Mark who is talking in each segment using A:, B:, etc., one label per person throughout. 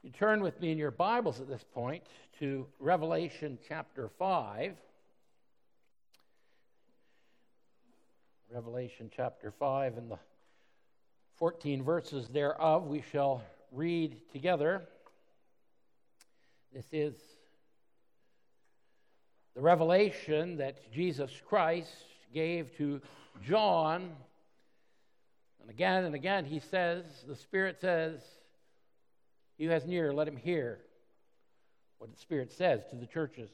A: You turn with me in your Bibles at this point to Revelation chapter 5. Revelation chapter 5 and the 14 verses thereof we shall read together. This is the revelation that Jesus Christ gave to John. And again he says, the Spirit says, "He who has an ear, let him hear what the Spirit says to the churches."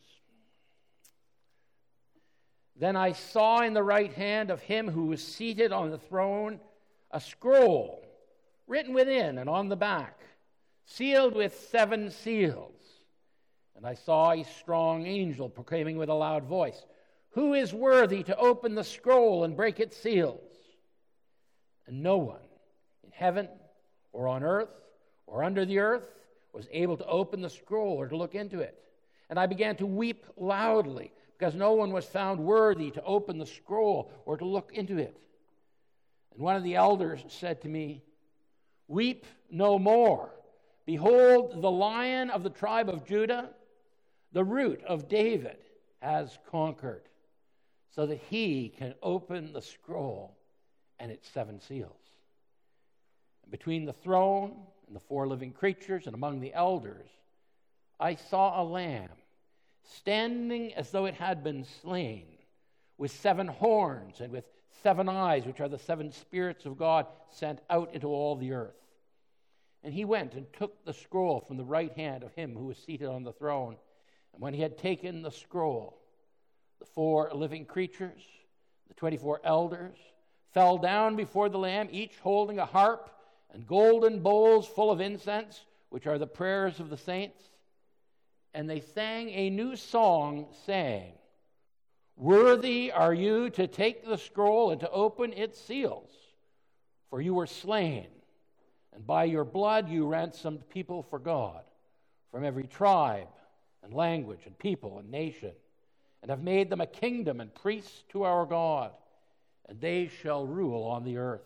A: Then I saw in the right hand of him who was seated on the throne a scroll written within and on the back, sealed with 7 seals. And I saw a strong angel proclaiming with a loud voice, "Who is worthy to open the scroll and break its seals?" And no one in heaven or on earth or under the earth was able to open the scroll or to look into it. And I began to weep loudly, because no one was found worthy to open the scroll or to look into it. And one of the elders said to me, "Weep no more. Behold, the Lion of the tribe of Judah, the Root of David, has conquered, so that he can open the scroll and its 7 seals." And between the throne and the 4 living creatures and among the elders, I saw a lamb standing as though it had been slain, with 7 horns and with 7 eyes, which are the 7 spirits of God sent out into all the earth. And he went and took the scroll from the right hand of him who was seated on the throne. And when he had taken the scroll, the 4 living creatures, the 24 elders, fell down before the Lamb, each holding a harp and golden bowls full of incense, which are the prayers of the saints. And they sang a new song, saying, "Worthy are you to take the scroll and to open its seals, for you were slain, and by your blood you ransomed people for God from every tribe and language and people and nation, and have made them a kingdom and priests to our God, and they shall rule on the earth."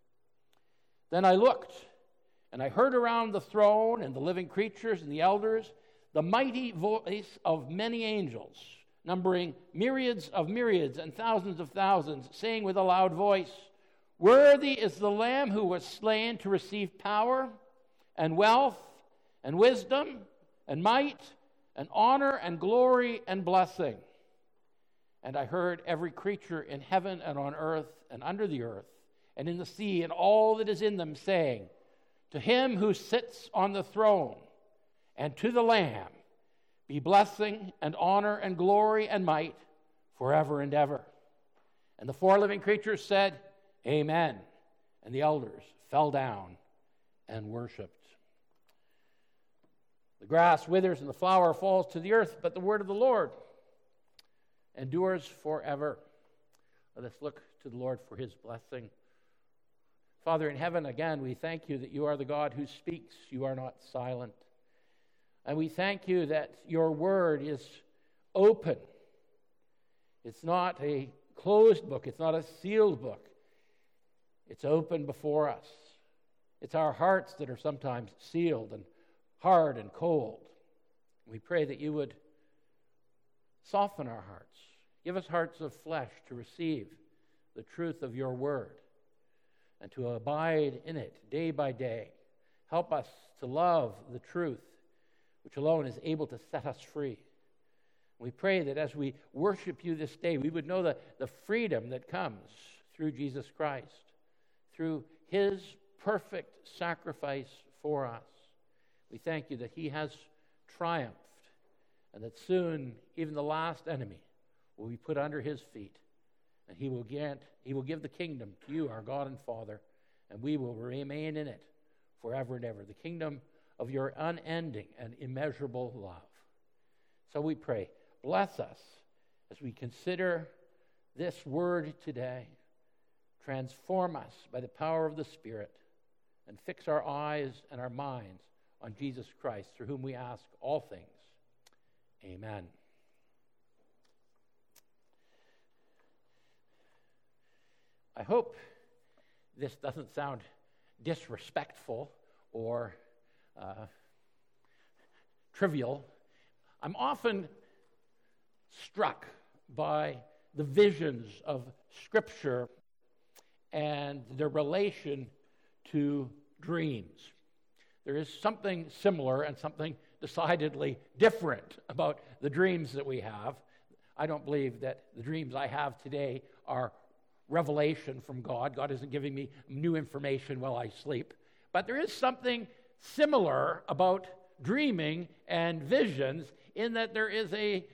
A: Then I looked, and I heard around the throne and the living creatures and the elders the mighty voice of many angels, numbering myriads of myriads and thousands of thousands, saying with a loud voice, "Worthy is the Lamb who was slain to receive power and wealth and wisdom and might and honor and glory and blessing." And I heard every creature in heaven and on earth and under the earth and in the sea and all that is in them, saying, "To him who sits on the throne and to the Lamb be blessing and honor and glory and might forever and ever." And the 4 living creatures said, "Amen." And the elders fell down and worshipped. The grass withers and the flower falls to the earth, but the word of the Lord endures forever. Let us look to the Lord for his blessing. Father in heaven, again, we thank you that you are the God who speaks. You are not silent. And we thank you that your word is open. It's not a closed book. It's not a sealed book. It's open before us. It's our hearts that are sometimes sealed and hard and cold. We pray that you would soften our hearts. Give us hearts of flesh to receive the truth of your word and to abide in it day by day. Help us to love the truth, which alone is able to set us free. We pray that as we worship you this day, we would know the freedom that comes through Jesus Christ, through his perfect sacrifice for us. We thank you that he has triumphed, and that soon even the last enemy will be put under his feet, and he will give the kingdom to you, our God and Father, and we will remain in it forever and ever, the kingdom of your unending and immeasurable love. So we pray, bless us as we consider this word today. Transform us by the power of the Spirit, and fix our eyes and our minds on Jesus Christ, through whom we ask all things. Amen. I hope this doesn't sound disrespectful or trivial, I'm often struck by the visions of Scripture and their relation to dreams. There is something similar and something decidedly different about the dreams that we have. I don't believe that the dreams I have today are revelation from God. God isn't giving me new information while I sleep. But there is something similar about dreaming and visions in that there is an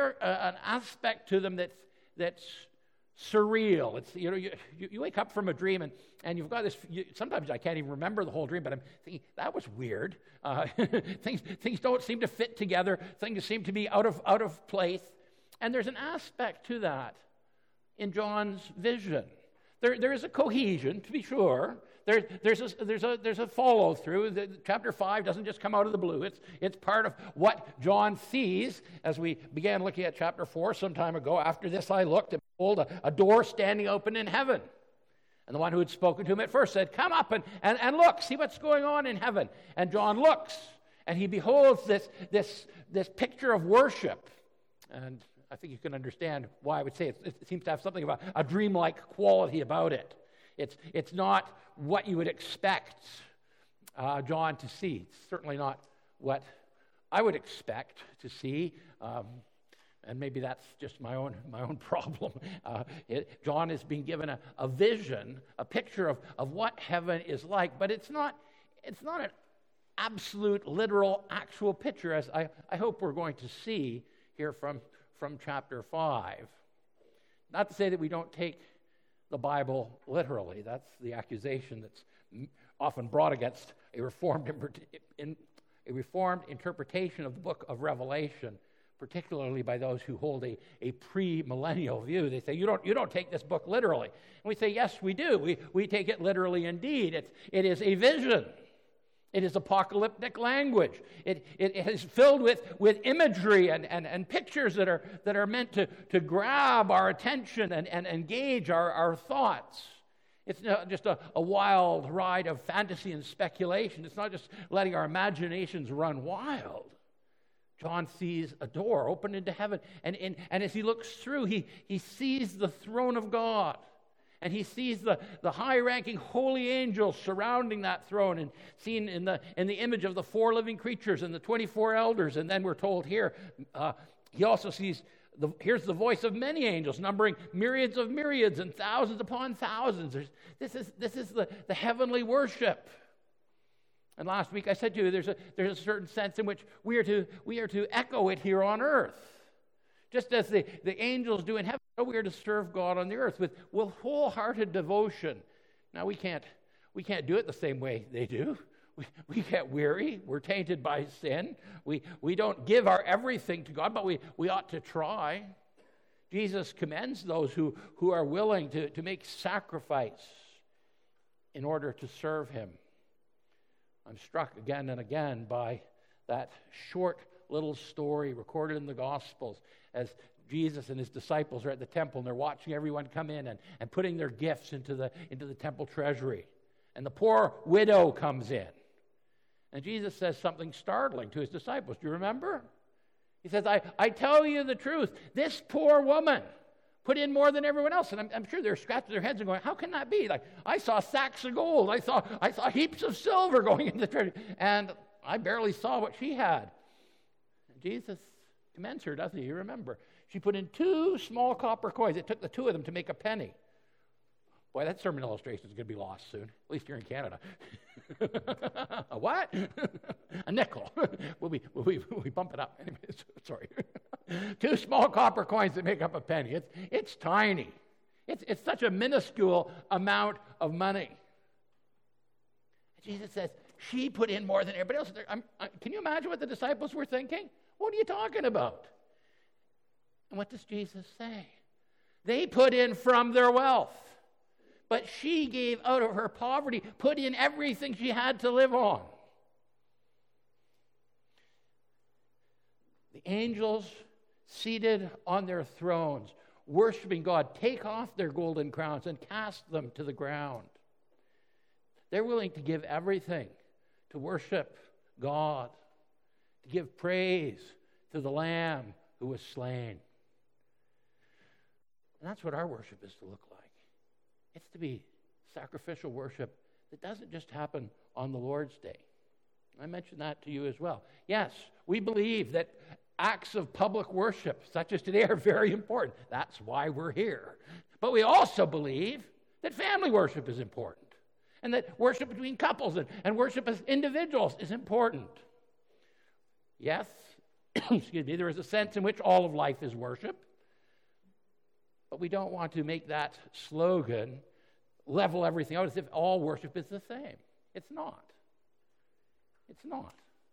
A: aspect to them that's surreal. It's you wake up from a dream and you've got this. Sometimes I can't even remember the whole dream, but I'm thinking that was weird. Things don't seem to fit together. Things seem to be out of place. And there's an aspect to that in John's vision. There is a cohesion, to be sure. There's a follow through. Chapter 5 doesn't just come out of the blue. It's part of what John sees. As we began looking at chapter 4 some time ago, after this I looked and behold a door standing open in heaven. And the one who had spoken to him at first said, "Come up and look, see what's going on in heaven." And John looks and he beholds this picture of worship. And I think you can understand why I would say it seems to have something of a dreamlike quality about it. It's not what you would expect John to see. It's certainly not what I would expect to see, and maybe that's just my own problem. John is being given a vision, a picture of what heaven is like, but it's not an absolute, literal, actual picture, as I hope we're going to see here from chapter 5. Not to say that we don't take the Bible literally. That's the accusation that's often brought against a reformed interpretation of the book of Revelation, particularly by those who hold a pre-millennial view. They say, you don't take this book literally. And we say, yes, we do. We take it literally indeed. It is a vision. It is apocalyptic language. It is filled with imagery and pictures that are meant to grab our attention and engage our thoughts. It's not just a wild ride of fantasy and speculation. It's not just letting our imaginations run wild. John sees a door open into heaven, and as he looks through, he sees the throne of God. And he sees the high-ranking holy angels surrounding that throne and seen in the image of the 4 living creatures and the 24 elders. And then we're told here, he also sees, here's the voice of many angels, numbering myriads of myriads and thousands upon thousands. This is the heavenly worship. And last week I said to you, there's a certain sense in which we are to echo it here on earth. Just as the angels do in heaven, we are to serve God on the earth with wholehearted devotion. Now, we can't do it the same way they do. We get weary. We're tainted by sin. We don't give our everything to God, but we ought to try. Jesus commends those who are willing to make sacrifice in order to serve him. I'm struck again and again by that short little story recorded in the Gospels as Jesus and his disciples are at the temple and they're watching everyone come in and putting their gifts into the temple treasury. And the poor widow comes in. And Jesus says something startling to his disciples. Do you remember? He says, I tell you the truth, this poor woman put in more than everyone else. And I'm sure they're scratching their heads and going, how can that be? Like, I saw sacks of gold. I saw heaps of silver going into the treasury. And I barely saw what she had. Jesus commends her, doesn't he? You remember. She put in 2 small copper coins. It took the 2 of them to make a penny. Boy, that sermon illustration is going to be lost soon, at least here in Canada. A what? A nickel. We bump it up. Anyway, sorry. 2 small copper coins that make up a penny. It's tiny. It's such a minuscule amount of money. Jesus says, she put in more than everybody else. Can you imagine what the disciples were thinking? What are you talking about? And what does Jesus say? They put in from their wealth. But she gave out of her poverty, put in everything she had to live on. The angels seated on their thrones, worshiping God, take off their golden crowns and cast them to the ground. They're willing to give everything to worship God, to give praise to the Lamb who was slain. And that's what our worship is to look like. It's to be sacrificial worship that doesn't just happen on the Lord's Day. I mentioned that to you as well. Yes, we believe that acts of public worship, such as today, are very important. That's why we're here. But we also believe that family worship is important, and that worship between couples and worship as individuals is important. Yes, excuse me, there is a sense in which all of life is worship, but we don't want to make that slogan level everything out as if all worship is the same. It's not. It's not.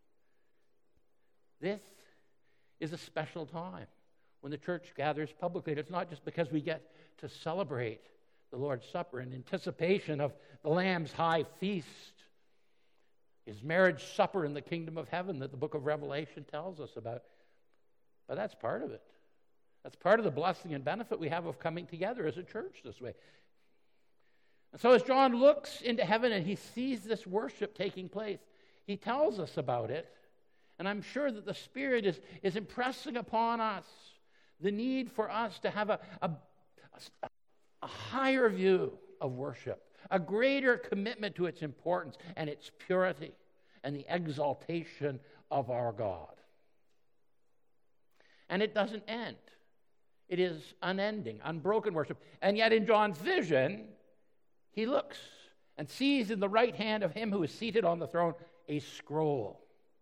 A: This is a special time when the church gathers publicly. And it's not just because we get to celebrate the Lord's Supper in anticipation of the Lamb's high feast, his marriage supper in the kingdom of heaven that the book of Revelation tells us about. But that's part of it. That's part of the blessing and benefit we have of coming together as a church this way. And so as John looks into heaven and he sees this worship taking place, he tells us about it. And I'm sure that the Spirit is impressing upon us the need for us to have a higher view of worship, a greater commitment to its importance and its purity and the exaltation of our God. And it doesn't end. It is unending, unbroken worship. And yet in John's vision, he looks and sees in the right hand of him who is seated on the throne a scroll.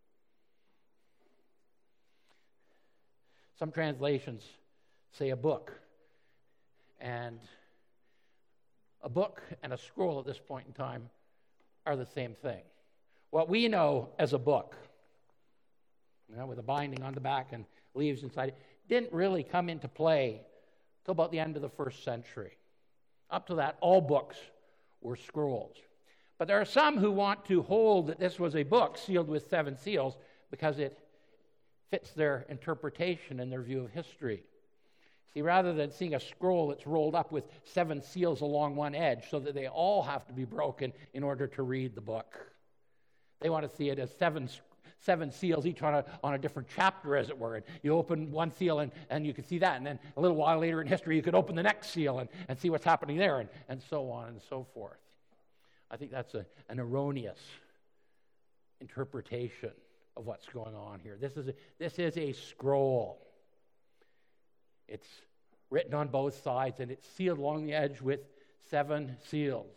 A: Some translations say a book. And a book and a scroll at this point in time are the same thing. What we know as a book, with a binding on the back and leaves inside it, didn't really come into play till about the end of the first century. Up to that, all books were scrolls. But there are some who want to hold that this was a book sealed with 7 seals because it fits their interpretation and their view of history. See, rather than seeing a scroll that's rolled up with 7 seals along one edge so that they all have to be broken in order to read the book, they want to see it as seven seals, each on a different chapter, as it were. And you open one seal and you can see that. And then a little while later in history, you could open the next seal and see what's happening there, and so on and so forth. I think that's an erroneous interpretation of what's going on here. This is a scroll. It's written on both sides, and it's sealed along the edge with 7 seals.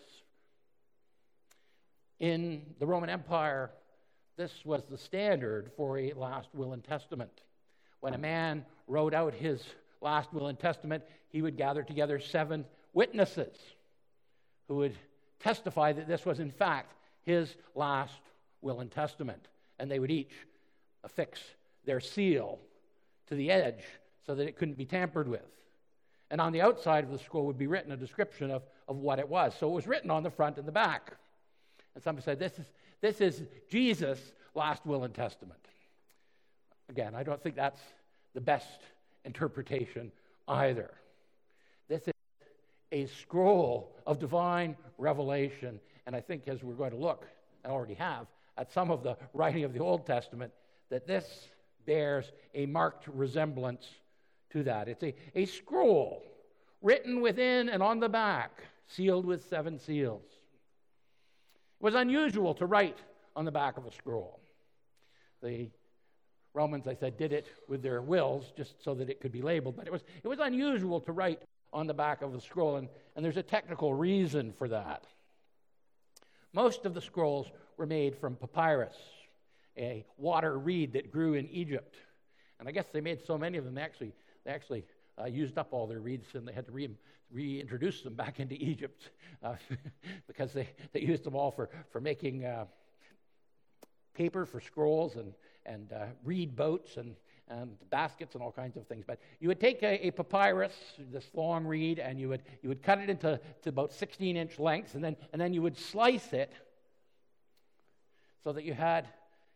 A: In the Roman Empire, this was the standard for a last will and testament. When a man wrote out his last will and testament, he would gather together 7 witnesses who would testify that this was in fact his last will and testament. And they would each affix their seal to the edge so that it couldn't be tampered with. And on the outside of the scroll would be written a description of what it was. So it was written on the front and the back. And some said, this is Jesus' last will and testament. Again, I don't think that's the best interpretation either. This is a scroll of divine revelation. And I think as we're going to look, and already have, at some of the writing of the Old Testament, that this bears a marked resemblance to that. It's a scroll written within and on the back, sealed with 7 seals. It was unusual to write on the back of a scroll. The Romans, I said, did it with their wills just so that it could be labeled, but it was unusual to write on the back of a scroll, and there's a technical reason for that. Most of the scrolls were made from papyrus, a water reed that grew in Egypt. And I guess they made so many of them, they actually used up all their reeds, and they had to reintroduce them back into Egypt because they used them all for making paper for scrolls and reed boats and baskets and all kinds of things. But you would take a papyrus, this long reed, and you would cut it into about 16-inch lengths, and then you would slice it so that you had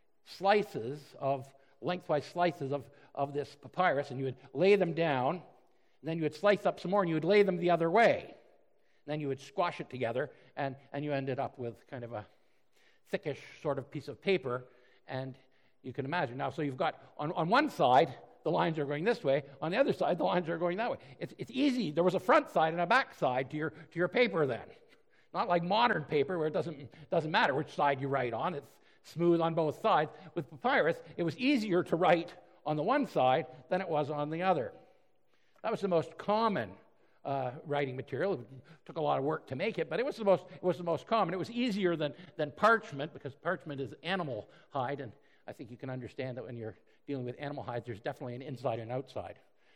A: lengthwise slices of this papyrus, and you would lay them down, and then you would slice up some more, and you would lay them the other way. And then you would squash it together, and you ended up with kind of a thickish sort of piece of paper, and You can imagine. Now, so you've got, on one side, the lines are going this way. On the other side, the lines are going that way. It's easy. There was a front side and a back side to your paper then. Not like modern paper where it doesn't matter which side you write on. It's smooth on both sides. With papyrus, it was easier to write on the one side than it was on the other. That was the most common writing material. It took a lot of work to make it, but it was the most common. It was easier than parchment, because parchment is animal hide, and I think you can understand that when you're dealing with animal hides, there's definitely an inside and outside.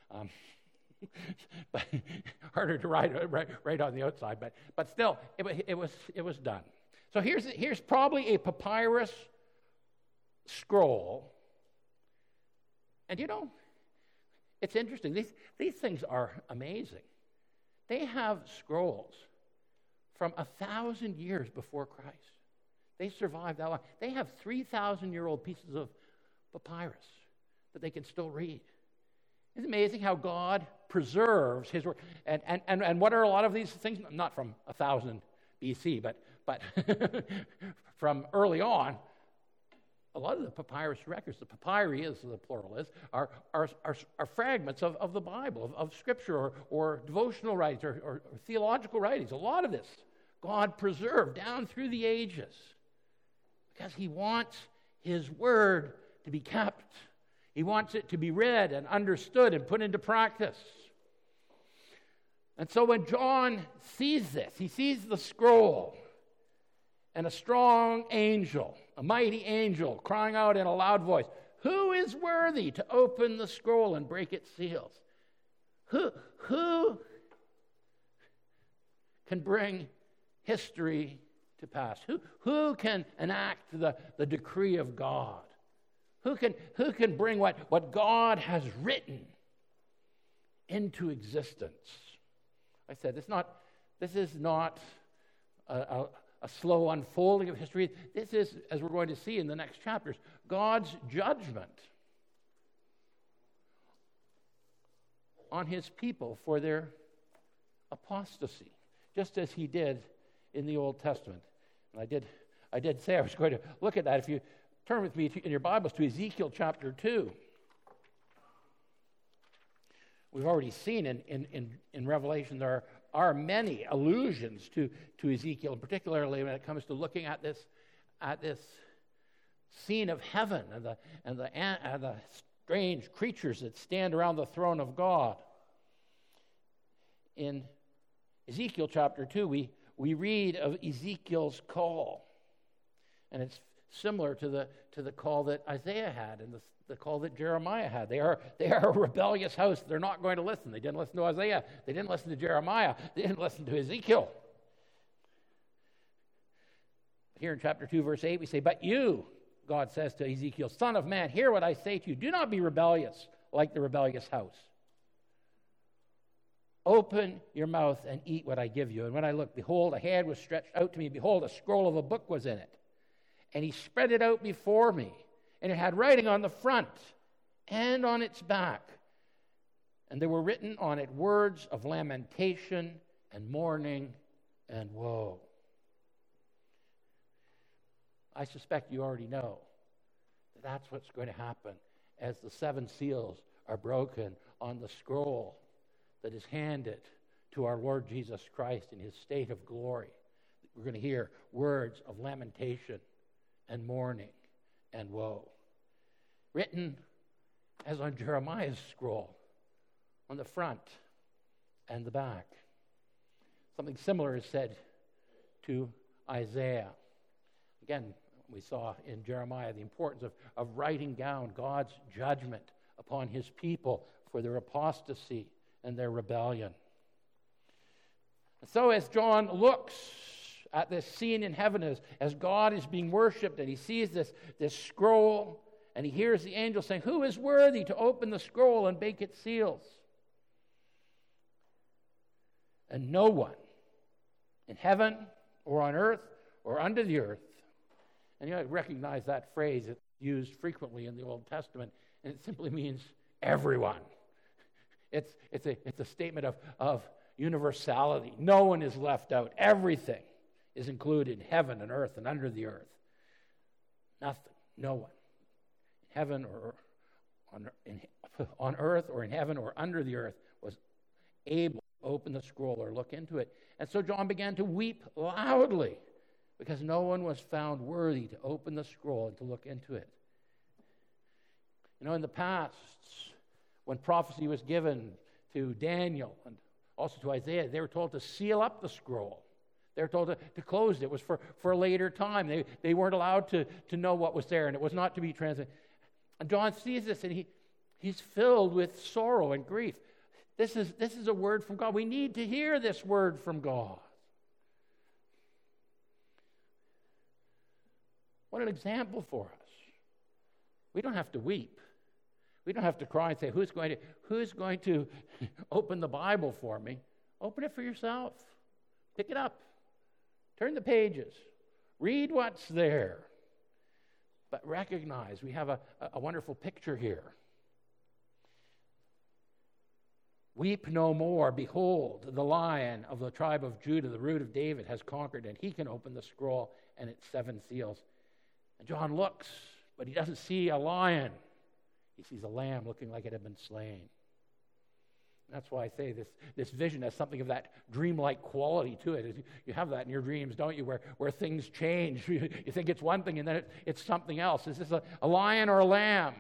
A: But harder to write on the outside, but still, it was done. So here's probably a papyrus scroll, and it's interesting. These things are amazing. They have scrolls from 1,000 years before Christ. They survived that long. They have 3,000-year-old pieces of papyrus that they can still read. It's amazing how God preserves His Word. And what are a lot of these things? Not from 1,000 BC, but from early on. A lot of the papyrus records, the papyri, as the plural is, are fragments of the Bible, of Scripture, or devotional writings, or theological writings. A lot of this God preserved down through the ages because He wants His Word to be kept. He wants it to be read and understood and put into practice. And so when John sees this, he sees the scroll and a strong angel, a mighty angel, crying out in a loud voice, "Who is worthy to open the scroll and break its seals?" Who can bring history to pass? Who can enact the decree of God? Who can bring what God has written into existence? I said, this is not a slow unfolding of history. This is, as we're going to see in the next chapters, God's judgment on His people for their apostasy, just as He did in the Old Testament. And I did say I was going to look at that. If you turn with me in your Bibles to Ezekiel chapter 2. We've already seen in Revelation there are many allusions to Ezekiel, particularly when it comes to looking at this scene of heaven and the strange creatures that stand around the throne of God. In Ezekiel chapter 2, we read of Ezekiel's call, and it's similar to the call that Isaiah had and the call that Jeremiah had. They are a rebellious house. They're not going to listen. They didn't listen to Isaiah. They didn't listen to Jeremiah. They didn't listen to Ezekiel. Here in chapter 2, verse 8, we say, "But you," God says to Ezekiel, "Son of man, hear what I say to you. Do not be rebellious like the rebellious house. Open your mouth and eat what I give you." And when I looked, behold, a hand was stretched out to me. Behold, a scroll of a book was in it. And He spread it out before me. And it had writing on the front and on its back. And there were written on it words of lamentation and mourning and woe. I suspect you already know that that's what's going to happen as the 7 seals are broken on the scroll that is handed to our Lord Jesus Christ in His state of glory. We're going to hear words of lamentation and mourning and woe, written as on Jeremiah's scroll, on the front and the back. Something similar is said to Isaiah. Again, we saw in Jeremiah the importance of writing down God's judgment upon His people for their apostasy and their rebellion. And so as John looks at this scene in heaven, as God is being worshipped, and he sees this scroll, and he hears the angel saying, "Who is worthy to open the scroll and break its seals?" And no one in heaven or on earth or under the earth. And you recognize that phrase. It's used frequently in the Old Testament, and it simply means everyone. It's a statement of universality. No one is left out. Everything is included in heaven and earth and under the earth. Nothing, no one heaven or on earth or in heaven or under the earth was able to open the scroll or look into it. And so John began to weep loudly because no one was found worthy to open the scroll and to look into it. You know, in the past, when prophecy was given to Daniel and also to Isaiah, they were told to seal up the scroll. They were told to close it. It was for a later time. They weren't allowed to know what was there, and it was not to be translated. And John sees this, and he's filled with sorrow and grief. This is a word from God. We need to hear this word from God. What an example for us. We don't have to weep. We don't have to cry and say, who's going to open the Bible for me? Open it for yourself. Pick it up. Turn the pages. Read what's there. But recognize we have a wonderful picture here. Weep no more. Behold, the Lion of the tribe of Judah, the root of David, has conquered, and he can open the scroll and its 7 seals. And John looks, but he doesn't see a lion. He sees a lamb looking like it had been slain. That's why I say this vision has something of that dreamlike quality to it. You have that in your dreams, don't you, where things change. You think it's one thing, and then it's something else. Is this a lion or a lamb?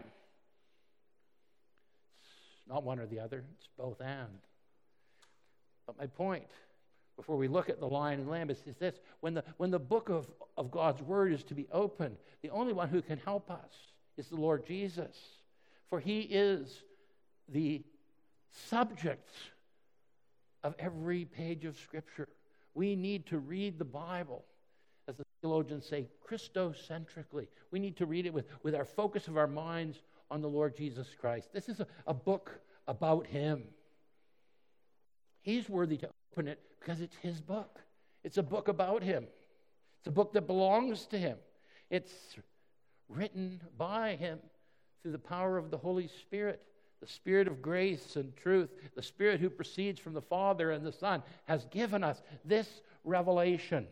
A: It's not one or the other. It's both and. But my point, before we look at the lion and lamb, is this. When the book of God's Word is to be opened, the only one who can help us is the Lord Jesus. For he is the subject of every page of Scripture. We need to read the Bible, as the theologians say, Christocentrically. We need to read it with our focus of our minds on the Lord Jesus Christ. This is a book about him. He's worthy to open it because it's his book. It's a book about him. It's a book that belongs to him. It's written by him through the power of the Holy Spirit. The Spirit of grace and truth, the Spirit who proceeds from the Father and the Son, has given us this revelation.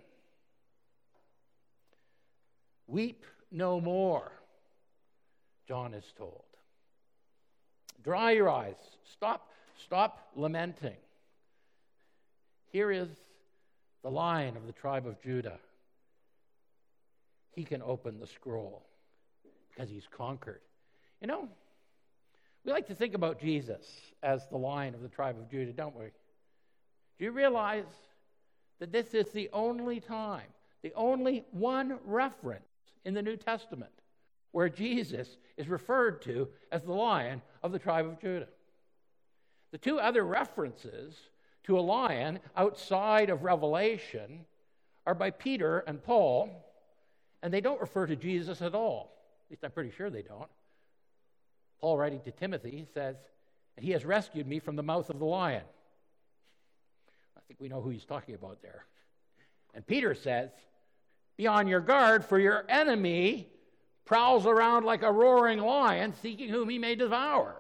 A: Weep no more, John is told. Dry your eyes. Stop lamenting. Here is the Lion of the tribe of Judah. He can open the scroll because he's conquered. You know, we like to think about Jesus as the Lion of the tribe of Judah, don't we? Do you realize that this is the only time, the only one reference in the New Testament where Jesus is referred to as the Lion of the tribe of Judah? The two other references to a lion outside of Revelation are by Peter and Paul, and they don't refer to Jesus at all. At least I'm pretty sure they don't. Paul, writing to Timothy, says, "He has rescued me from the mouth of the lion." I think we know who he's talking about there. And Peter says, "Be on your guard, for your enemy prowls around like a roaring lion, seeking whom he may devour."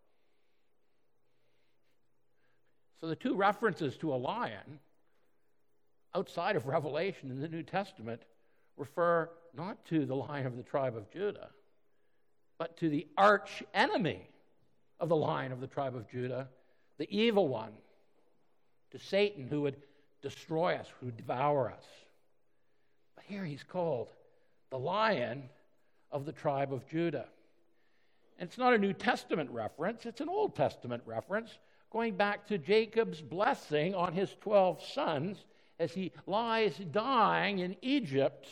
A: So the two references to a lion outside of Revelation in the New Testament refer not to the Lion of the tribe of Judah, but to the arch enemy of the Lion of the tribe of Judah, the evil one, to Satan, who would destroy us, who would devour us. But here he's called the Lion of the tribe of Judah. And it's not a New Testament reference, it's an Old Testament reference, going back to Jacob's blessing on his 12 sons as he lies dying in Egypt.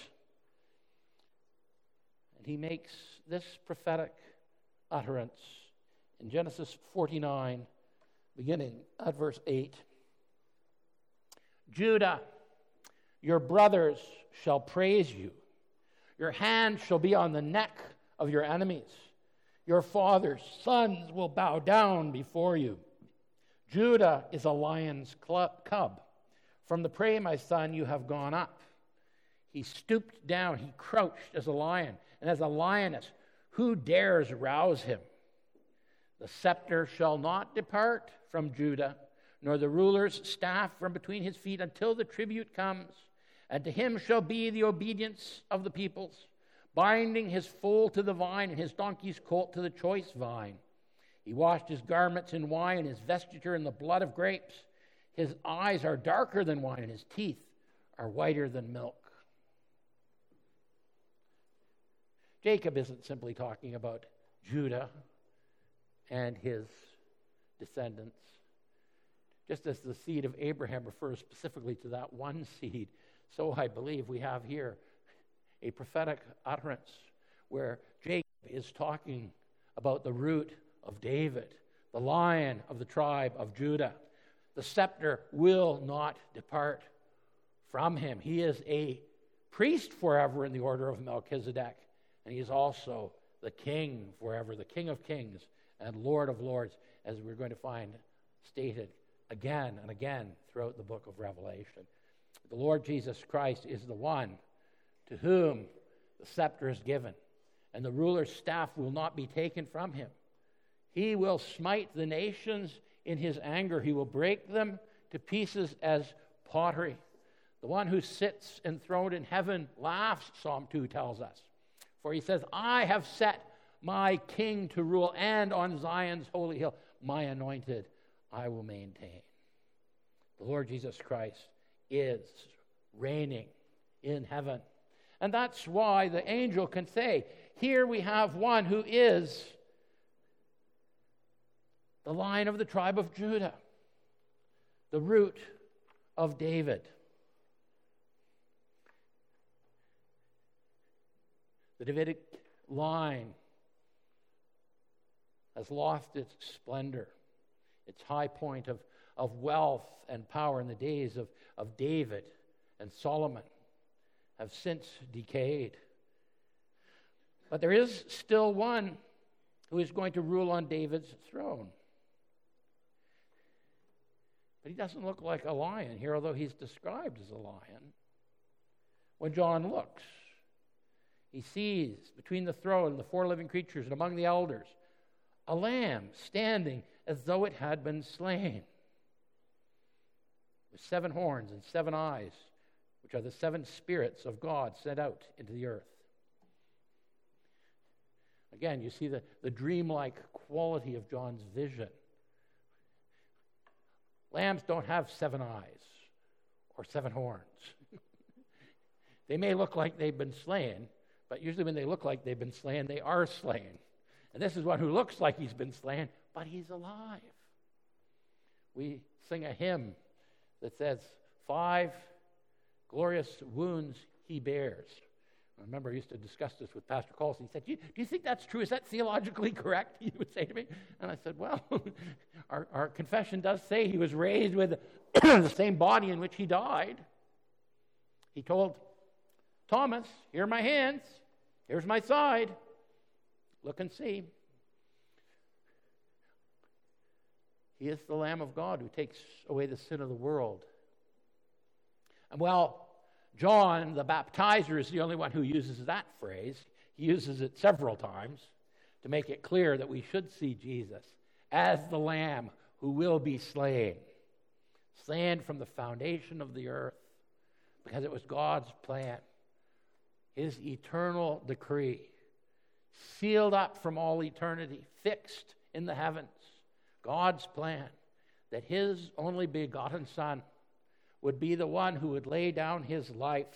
A: And he makes this prophetic utterance in Genesis 49, beginning at verse 8. "Judah, your brothers shall praise you. Your hand shall be on the neck of your enemies. Your father's sons will bow down before you. Judah is a lion's cub. From the prey, my son, you have gone up. He stooped down, he crouched as a lion, and as a lioness, who dares rouse him? The scepter shall not depart from Judah, nor the ruler's staff from between his feet, until the tribute comes, and to him shall be the obedience of the peoples. binding his foal to the vine and his donkey's colt to the choice vine. He washed his garments in wine, his vesture in the blood of grapes. His eyes are darker than wine, and his teeth are whiter than milk. Jacob isn't simply talking about Judah and his descendants. Just as the seed of Abraham refers specifically to that one seed, so I believe we have here a prophetic utterance where Jacob is talking about the root of David, the Lion of the tribe of Judah. The scepter will not depart from him. He is a priest forever in the order of Melchizedek, and he is also the king forever, the King of kings and Lord of lords, as we're going to find stated again and again throughout the book of Revelation. The Lord Jesus Christ is the one to whom the scepter is given, and the ruler's staff will not be taken from him. He will smite the nations in his anger. He will break them to pieces as pottery. The one who sits enthroned in heaven laughs, Psalm 2 tells us. For he says, I have set my king to rule, and on Zion's holy hill, my anointed I will maintain. The Lord Jesus Christ is reigning in heaven. And that's why the angel can say, here we have one who is the Lion of the tribe of Judah, the root of David. The Davidic line has lost its splendor, its high point of wealth and power in the days of David and Solomon have since decayed. But there is still one who is going to rule on David's throne. But he doesn't look like a lion here, although he's described as a lion. When John looks, he sees between the throne and the four living creatures and among the elders a lamb standing as though it had been slain, with 7 horns and 7 eyes, which are the 7 spirits of God sent out into the earth. Again, you see the dreamlike quality of John's vision. Lambs don't have 7 eyes or 7 horns. They may look like they've been slain, but usually when they look like they've been slain, they are slain. And this is one who looks like he's been slain, but he's alive. We sing a hymn that says, 5 glorious wounds he bears. I remember I used to discuss this with Pastor Colson. He said, do you think that's true? Is that theologically correct? He would say to me. And I said, well, our confession does say he was raised with the same body in which he died. He told Thomas, here are my hands, here's my side, look and see. He is the Lamb of God who takes away the sin of the world. And well, John, the baptizer, is the only one who uses that phrase. He uses it several times to make it clear that we should see Jesus as the Lamb who will be slain from the foundation of the earth, because it was God's plan, his eternal decree, sealed up from all eternity, fixed in the heavens, God's plan that his only begotten Son would be the one who would lay down his life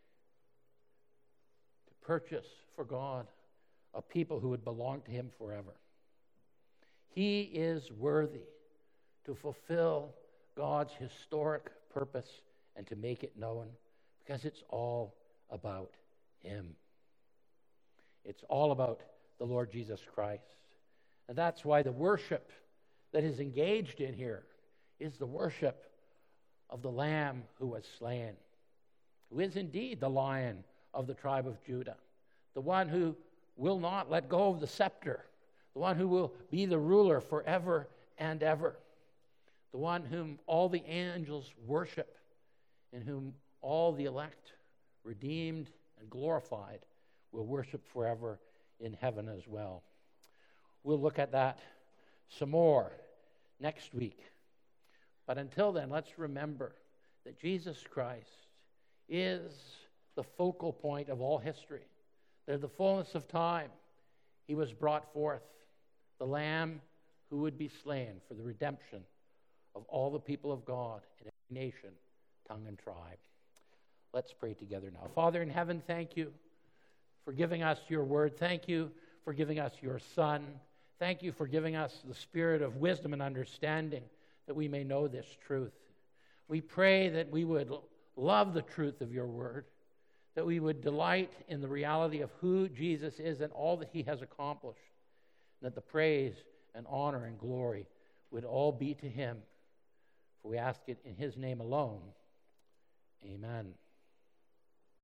A: to purchase for God a people who would belong to him forever. He is worthy to fulfill God's historic purpose and to make it known, because it's all about him. It's all about the Lord Jesus Christ. And that's why the worship that is engaged in here is the worship of the Lamb who was slain, who is indeed the Lion of the tribe of Judah, the one who will not let go of the scepter, the one who will be the ruler forever and ever, the one whom all the angels worship, and whom all the elect, redeemed and glorified, will worship forever in heaven as well. We'll look at that some more next week. But until then, let's remember that Jesus Christ is the focal point of all history, that at the fullness of time he was brought forth, the Lamb who would be slain for the redemption of all the people of God in every nation, tongue, and tribe. Let's pray together now. Father in heaven, thank you for giving us your word. Thank you for giving us your Son. Thank you for giving us the spirit of wisdom and understanding that we may know this truth. We pray that we would love the truth of your word, that we would delight in the reality of who Jesus is and all that he has accomplished, and that the praise and honor and glory would all be to him. For we ask it in his name alone. Amen.